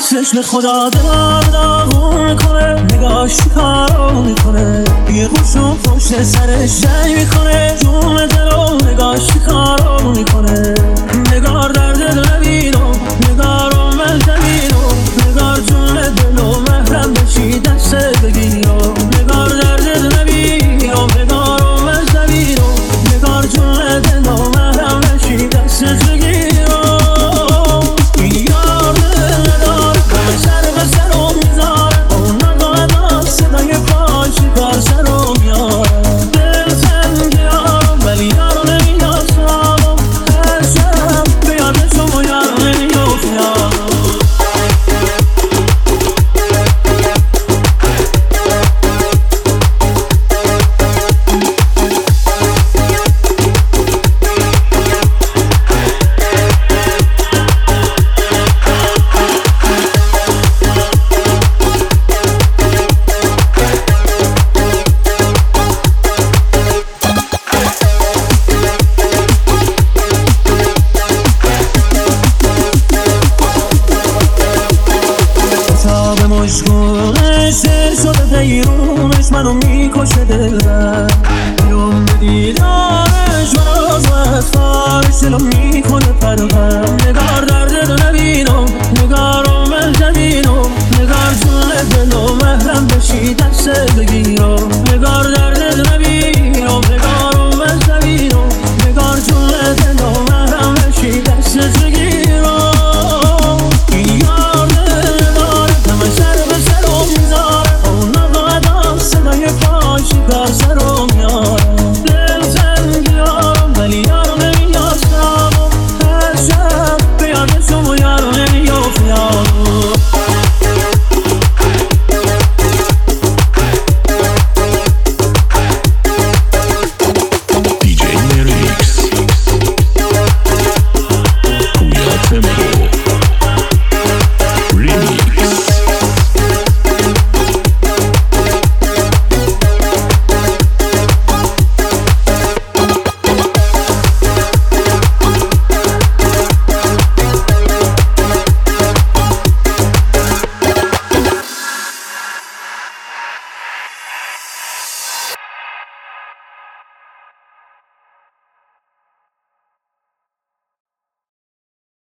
چشم خدا داغون میکنه، نگاش کارو میکنه، یه خوشو پشت سرش جنگ میکنه، جون دلو نگاش کارو میکنه. نگار درد نبینو، نگارو من زمینو، نگار جون دلو محرم بشی دست بگیرو. نگار درد نبینو، نگارو من زمینو، نگار جون دلو محرم بشی دست بگیرو. مشغولش دل شده دیرونش منو میکشه دلبر، بیرون به دیدارش منو از اطفالش دلو میکنه پرغم. نگار درد نبینم، نگارو من زمینم، نگار جون دلو محرم بشی دست بگیرم. نگار درد